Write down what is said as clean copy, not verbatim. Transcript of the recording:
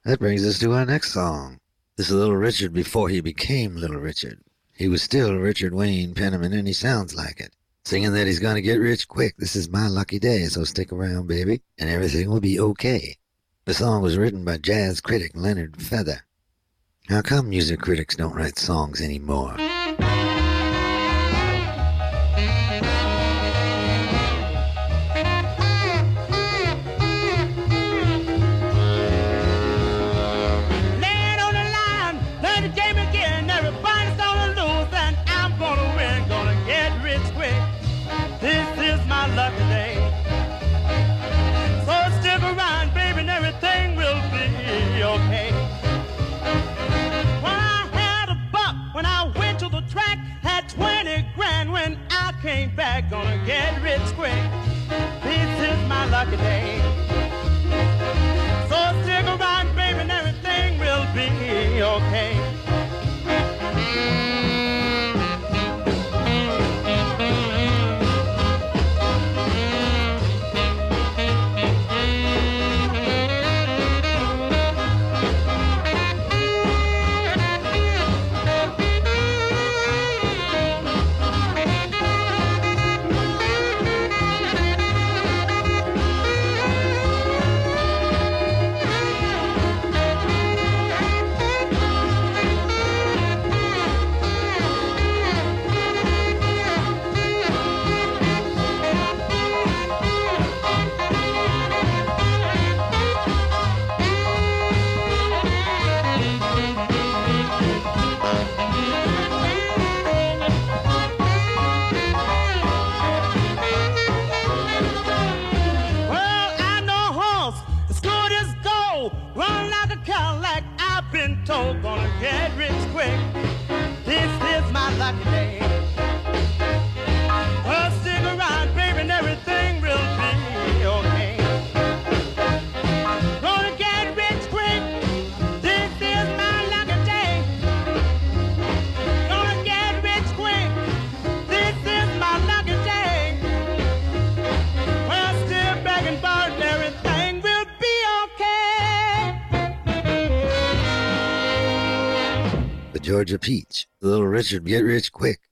That brings us to our next song. This is Little Richard before he became Little Richard. He was still Richard Wayne Penniman, and he sounds like it. Singing that he's gonna get rich quick. This is my lucky day, so stick around, baby, and everything will be okay. The song was written by jazz critic Leonard Feather. How come music critics don't write songs anymore? Came back, gonna get rich quick. This is my lucky day. So stick around, baby, and everything will be okay. Told gonna get rich quick. This is my lucky day. Well, stick around, baby, and everything will be okay. Gonna get rich quick. This is my lucky day. Gonna get rich quick. This is my lucky day. Well, still back and forth, and everything will be okay. The Georgia Peach, Little Richard get rich quick.